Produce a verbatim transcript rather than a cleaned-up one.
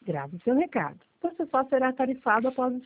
Grave seu recado. Você só será tarifado após